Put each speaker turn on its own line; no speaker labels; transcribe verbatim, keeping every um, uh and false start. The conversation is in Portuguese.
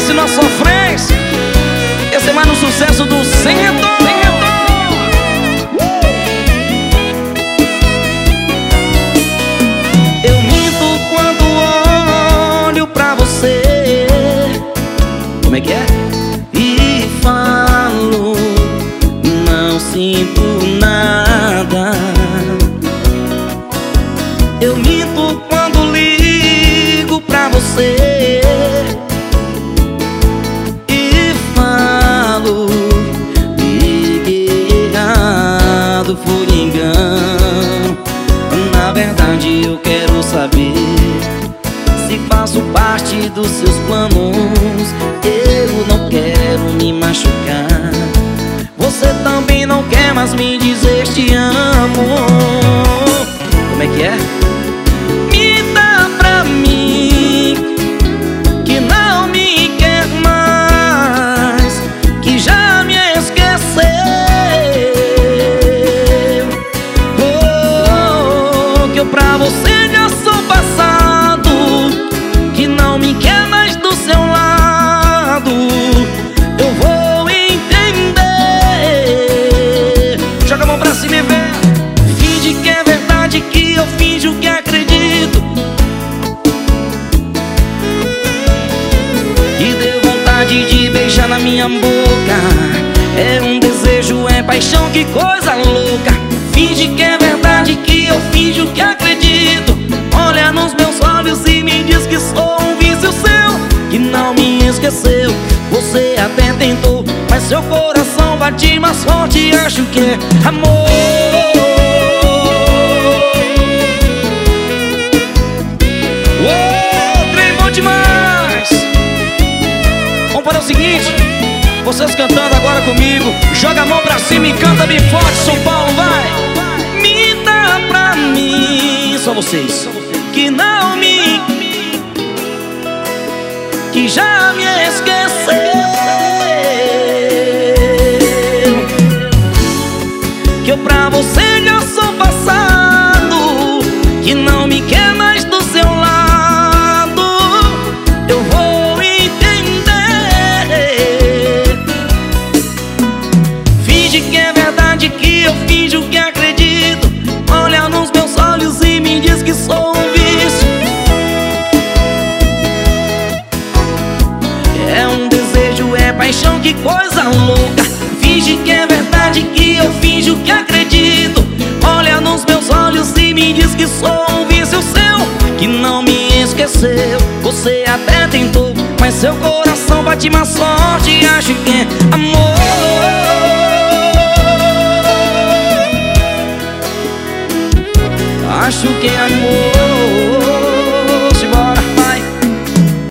Pense na sofrência. Esse é mais no sucesso do centro. Eu minto quando olho pra você. Como é que é? E falo, não sinto nada. Eu minto quando ligo pra você e falo, liguei errado, foi engano. Na verdade eu quero saber se faço parte dos seus planos. Eu não quero me machucar. Você também não quer mais me dizer te amo. Como é que é? Me dá pra mim que não me quer mais, que já me esqueceu. Oh, que eu pra você já sou passado, que não me quer mais do seu lado. Eu vou entender. Joga a mão pra cima e vê. Finge que é verdade, que eu finjo que acredito. E deu vontade de beijar na minha boca. É um desejo, é paixão, que coisa louca. Finge que é verdade, que eu finjo que acredito. Olha nos meus olhos e me diz que sou um vício seu, que não me esqueceu. Você até tentou, mas seu coração bate mais forte. Acho que é amor. Uou, trem bom demais. Vamos fazer o seguinte, vocês cantando agora comigo. Joga a mão pra cima e canta bem forte, São Paulo, vai. Me dá pra mim, só vocês, que não me, que já me esqueceu. Que eu pra você já sou passado, que não me quer mais do seu lado. Eu vou entender. Finge que é verdade, que eu finjo que acredito. Olha nos meus olhos e me diz que sou um vício. É um desejo, é paixão, que coisa louca. Finge que é verdade, que eu finjo que acredito. Olha nos meus olhos e me diz que sou um vício seu, que não me esqueceu. Você até tentou, mas seu coração bate mais forte. Acho que é amor. Acho que é amor.